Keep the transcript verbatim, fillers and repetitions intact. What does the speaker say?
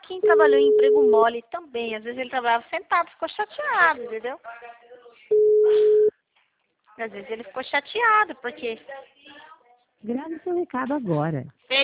quem trabalhou em emprego mole também. Às vezes ele trabalhava sentado, ficou chateado, entendeu? Às vezes ele ficou chateado, porque... Grave seu recado agora.